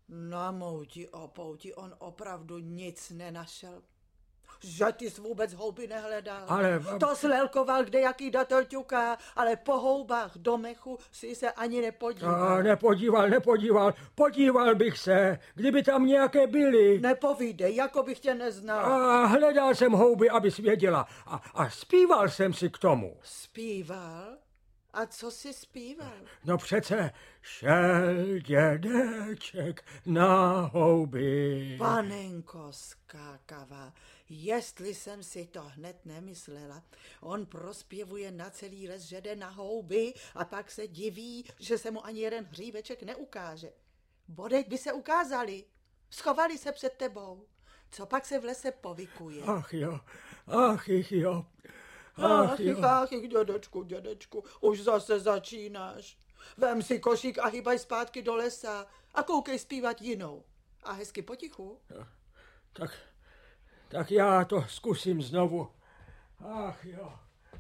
Na mouti o pouti on opravdu nic nenašel. Že ty jsi vůbec houby nehledal. Ale... To slelkoval kdejaký datel ťuká, ale po houbách do mechu si se ani nepodíval. Nepodíval. Podíval bych se, kdyby tam nějaké byly. Nepovídej, jako bych tě neznal. A hledal jsem houby, abys věděla. A zpíval jsem si k tomu. Zpíval? A co jsi zpíval? No přece šel dědeček na houby. Panenko skákavá, jestli jsem si to hned nemyslela. On prospěvuje na celý les, že jde na houby a pak se diví, že se mu ani jeden hříveček neukáže. Bodejť by se ukázali, schovali se před tebou. Co pak se v lese povykuje? Ach jo. Ach, dědečku, už zase začínáš. Vem si košík a hýbaj zpátky do lesa a koukej zpívat jinou. A hezky potichu. Tak já to zkusím znovu. Ach jo.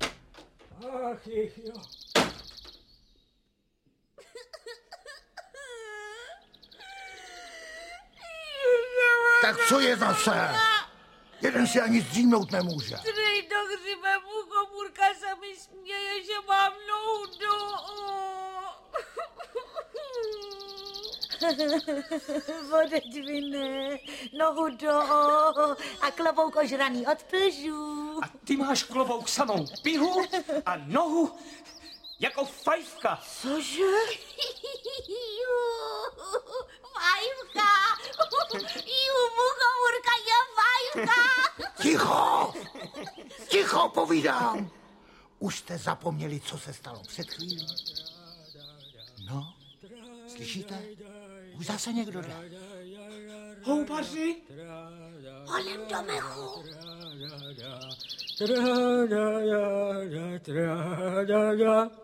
Tak co je zase? Jeden si ani zdřímnout nemůže. Trej do hřibe, muchomůrka se mi směje, že mám nohu do... Vodeť vine, nohu do a klobouk ožraný od plžů. A ty máš klobouk samou pihu a nohu jako fajfka. Cože? Fajfka! Muchomůrka je fajfka! Ticho, povídám. Už jste zapomněli, co se stalo před chvílí? No, slyšíte? Už zase někdo jde. Houbaři? Holem do mechu. Tra